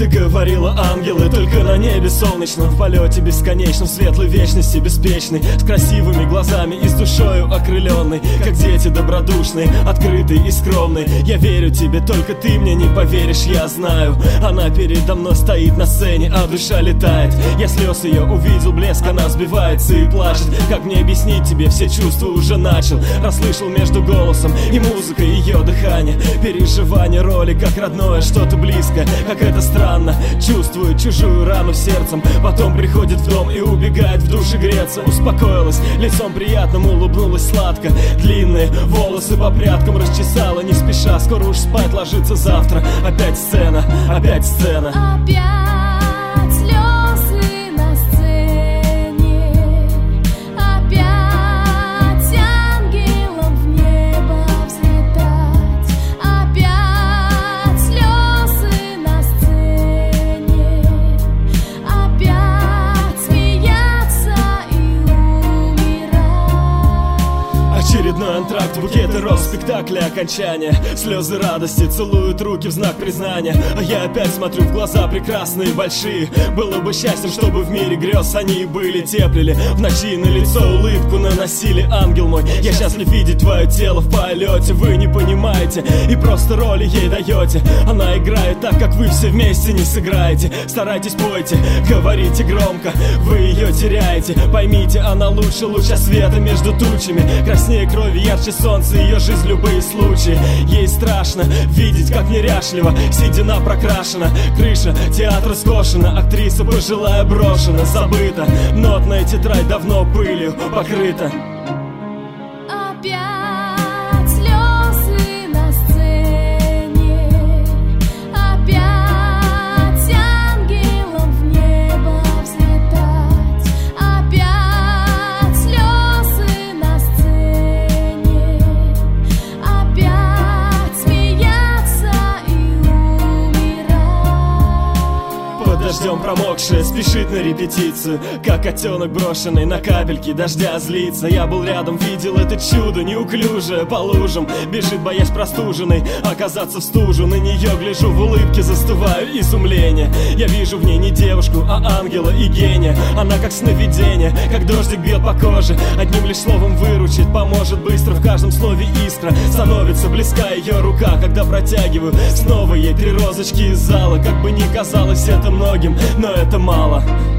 Ты говорила, ангелы только на небе солнечном, в полете бесконечном, в светлой вечности беспечной, с красивыми глазами и с душою окрыленной, как дети добродушные, открытые и скромные. Я верю тебе, только ты мне не поверишь, я знаю. Она передо мной стоит на сцене, а душа летает. Я слез ее увидел, блеск, она сбивается и плачет. Как мне объяснить тебе, все чувства уже начал. Расслышал между голосом и музыкой ее дыхание. Переживание роли, как родное, что-то близкое. Как это странно, чувствует чужую рану сердцем. Потом приходит в дом и убегает в душе греться. Успокоилась, лицом приятным улыбнулась сладко. Длинные волосы по прядкам расчесала не спеша. Скоро уж спать ложится завтра. Опять сцена, опять сцена. Опять слезы на сцене, опять ангелом в небо взлетать, опять слезы на сцене, опять смеяться и умирать. Очередной антракт, букеты роз, спектакля окончания. Слезы радости целуют руки в знак признания. А я опять смотрю в глаза прекрасные, большие. Было бы счастьем, чтобы в мире грез они и были, теплили. В ночи на лицо улыбку наносили, ангел мой. Я счастлив видеть твое тело в полете. Вы не понимаете и просто роли ей даете. Она играет так, как вы все вместе не сыграете. Старайтесь, пойте, говорите громко, вы ее теряете. Поймите, она лучше луча света между тучами. Краснее крови, ярче солнца, ее жизнь любые случаи. Ей страшно видеть, как неряшливо седина прокрашена, крыша театра скошена, актриса пожилая брошена, забыта, нотная тетрадь давно пылью покрыта. Опять слезы на сцене, опять ангелом в небо взлетать, опять слезы на сцене, опять смеяться и умирать. Под дождем промокшая спешит на репетицию, как котенок брошенный на капельки дождя злится. Я был рядом, видел это чудо неуклюжее по лужам. Бежит, боясь простуженной оказаться в стужу. На нее гляжу, в улыбке застываю изумление. Я вижу в ней не девушку, а ангела и гения. Она как сновидение, как дождик бьет по коже. Одним лишь словом выручит, поможет быстро. В каждом слове искра становится близка ее рука, когда протягиваю снова ей 3 розочки из зала. Как бы ни казалось это многим, но это мало.